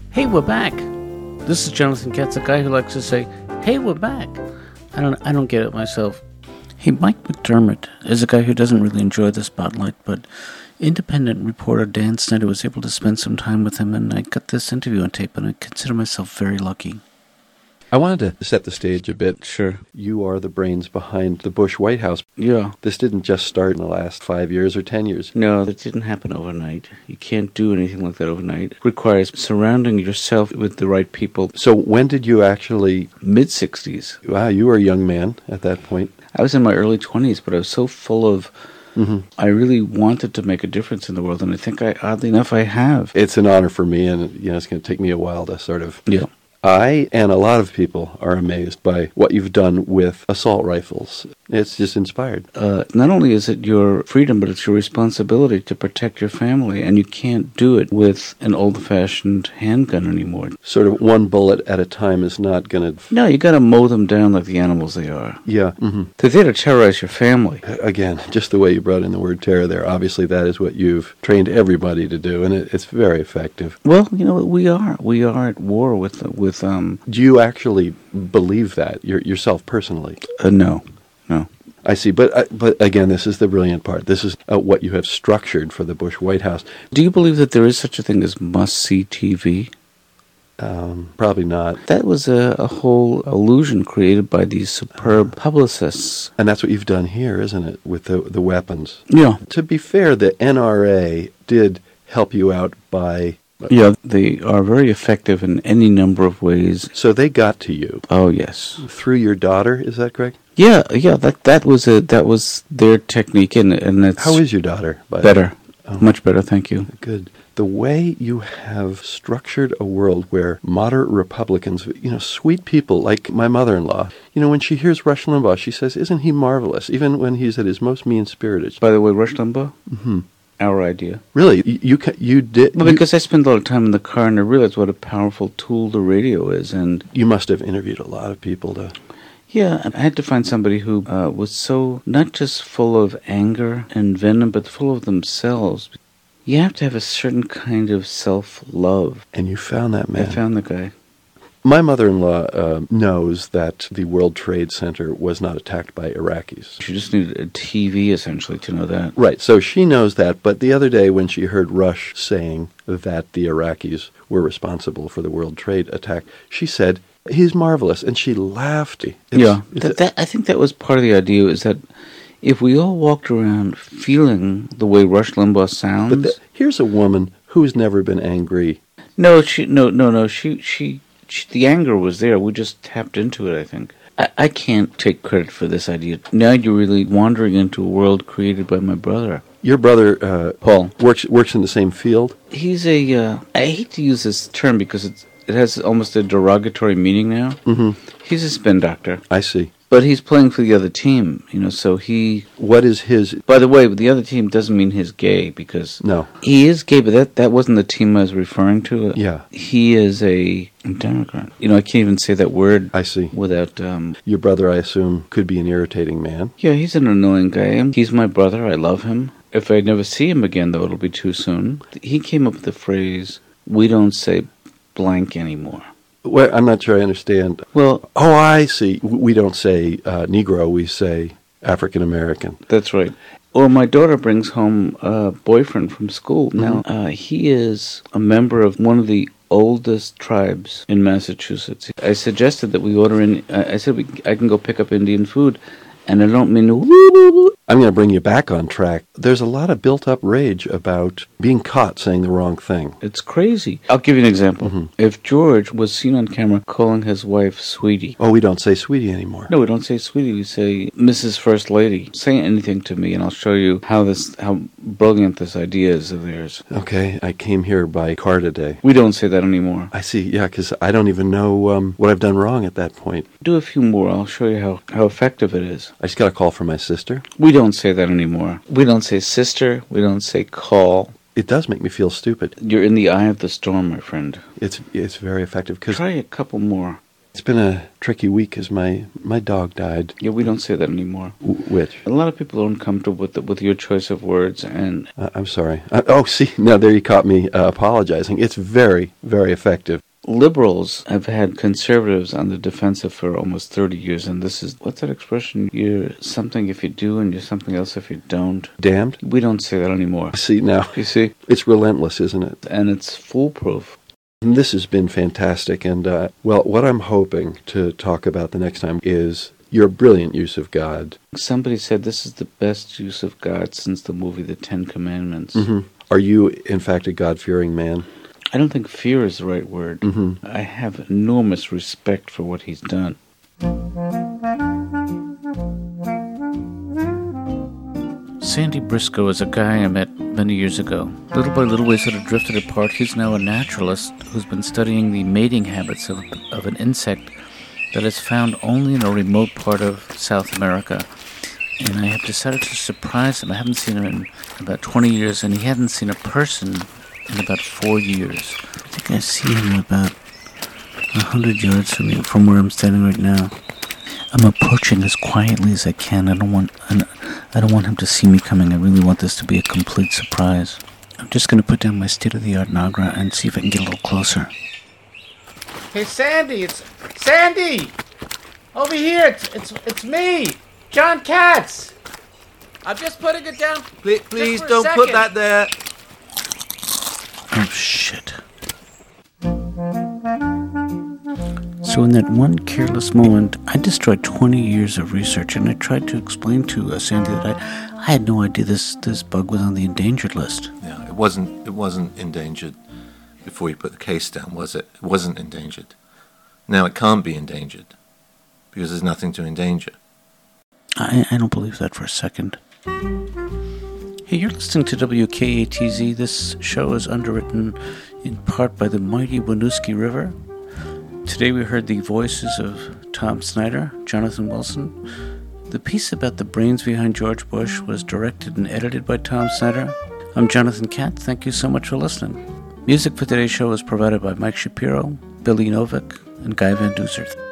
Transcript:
Hey, we're back. This is Jonathan Katz, a guy who likes to say, hey, we're back. I don't get it myself. Hey, Mike McDermott is a guy who doesn't really enjoy the spotlight, but independent reporter Dan Snyder was able to spend some time with him, and I got this interview on tape, and I consider myself very lucky. I wanted to set the stage a bit. Sure. You are the brains behind the Bush White House. Yeah. This didn't just start in the last 5 years or 10 years. No, that didn't happen overnight. You can't do anything like that overnight. It requires surrounding yourself with the right people. So when did you actually... Mid-60s. Wow, you were a young man at that point. I was in my early 20s, but I was so full of... I really wanted to make a difference in the world, and I think, oddly enough, I have. It's an honor for me, and it's going to take me a while to sort of... Yeah. I and a lot of people are amazed by what you've done with assault rifles. It's just inspired. Not only is it your freedom, but it's your responsibility to protect your family, and you can't do it with an old-fashioned handgun anymore. Sort of one bullet at a time is not going to... No, you got to mow them down like the animals they are. Yeah. They're there to terrorize your family. Again, just the way you brought in the word terror there, obviously that is what you've trained everybody to do, and it's very effective. Well, you know, we are at war with Do you actually believe that yourself personally? No. I see, but again, this is the brilliant part. This is what you have structured for the Bush White House. Do you believe that there is such a thing as must-see TV? Probably not. That was a whole illusion created by these superb publicists. And that's what you've done here, isn't it, with the weapons? Yeah. To be fair, the NRA did help you out by... Yeah, they are very effective in any number of ways. So they got to you. Oh, yes. Through your daughter, is that correct? Yeah, that was their technique, and it's... How is your daughter? Better. Much better, thank you. Good. The way you have structured a world where moderate Republicans, sweet people like my mother-in-law, when she hears Rush Limbaugh, she says, isn't he marvelous, even when he's at his most mean-spirited. By the way, Rush Limbaugh? Mm-hmm. Our idea. Really? You did? Well, because I spend a lot of time in the car, and I realize what a powerful tool the radio is, and... You must have interviewed a lot of people to... Yeah, and I had to find somebody who was so, not just full of anger and venom, but full of themselves. You have to have a certain kind of self-love. And you found that man. I found the guy. My mother-in-law knows that the World Trade Center was not attacked by Iraqis. She just needed a TV, essentially, to know that. Right, so she knows that, but the other day when she heard Rush saying that the Iraqis were responsible for the World Trade attack, she said, he's marvelous, and she laughed. I think that was part of the idea, is that if we all walked around feeling the way Rush Limbaugh sounds... But here's a woman who's never been angry. No, the anger was there. We just tapped into it, I think. I can't take credit for this idea. Now you're really wandering into a world created by my brother. Your brother, Paul, works in the same field? He's I hate to use this term because it has almost a derogatory meaning now. Mm-hmm. He's a spin doctor. I see. But he's playing for the other team, so he... What is his... By the way, the other team doesn't mean he's gay, because... No. He is gay, but that wasn't the team I was referring to. Yeah. He is a Democrat. I can't even say that word... I see. ...without... Your brother, I assume, could be an irritating man. Yeah, he's an annoying guy. He's my brother. I love him. If I never see him again, though, it'll be too soon. He came up with the phrase, we don't say blank anymore. Well, I'm not sure I understand. Well... Oh, I see. We don't say Negro, we say African American. That's right. Or my daughter brings home a boyfriend from school. Mm-hmm. Now, he is a member of one of the oldest tribes in Massachusetts. I suggested that we order in... I said I can go pick up Indian food, and I don't mean to... I'm going to bring you back on track. There's a lot of built-up rage about being caught saying the wrong thing. It's crazy. I'll give you an example. Mm-hmm. If George was seen on camera calling his wife sweetie... Oh, we don't say sweetie anymore. No, we don't say sweetie. We say Mrs. First Lady. Say anything to me, and I'll show you how brilliant this idea is of theirs. Okay, I came here by car today. We don't say that anymore. I see, yeah, because I don't even know what I've done wrong at that point. Do a few more. I'll show you how effective it is. I just got a call from my sister. We don't say that anymore. We don't say sister. We don't say call. It does make me feel stupid. You're in the eye of the storm, my friend. It's very effective. Try a couple more. It's been a tricky week because my dog died. Yeah, we don't say that anymore. Which? A lot of people are uncomfortable with your choice of words, and... I'm sorry. See, now there you caught me apologizing. It's very, very effective. Liberals have had conservatives on the defensive for almost 30 years, and this is, what's that expression? You're something if you do, and you're something else if you don't. Damned? We don't say that anymore. See, now. You see? It's relentless, isn't it? And it's foolproof. And this has been fantastic, and, what I'm hoping to talk about the next time is your brilliant use of God. Somebody said this is the best use of God since the movie The Ten Commandments. Mm-hmm. Are you, in fact, a God-fearing man? I don't think fear is the right word. Mm-hmm. I have enormous respect for what he's done. Sandy Briscoe is a guy I met many years ago. Little by little, we sort of drifted apart. He's now a naturalist who's been studying the mating habits of an insect that is found only in a remote part of South America. And I have decided to surprise him. I haven't seen him in about 20 years, and he hadn't seen a person in about 4 years. I think I see him about 100 yards from where I'm standing right now. I'm approaching as quietly as I can. I don't want him to see me coming. I really want this to be a complete surprise. I'm just going to put down my state-of-the-art Nagra and see if I can get a little closer. Hey, Sandy! It's Sandy! Over here! It's me, John Katz. I'm just putting it down. Please don't put that there. Oh, shit. So in that one careless moment, I destroyed 20 years of research, and I tried to explain to Sandy that I had no idea this bug was on the endangered list. Yeah, it wasn't endangered before you put the case down, was it? It wasn't endangered. Now it can't be endangered because there's nothing to endanger. I don't believe that for a second. Hey, you're listening to WKATZ. This show is underwritten in part by the mighty Winooski River. Today we heard the voices of Tom Snyder, Jonathan Wilson. The piece about the brains behind George Bush was directed and edited by Tom Snyder. I'm Jonathan Katz. Thank you so much for listening. Music for today's show is provided by Mike Shapiro, Billy Novick, and Guy Van Duzer.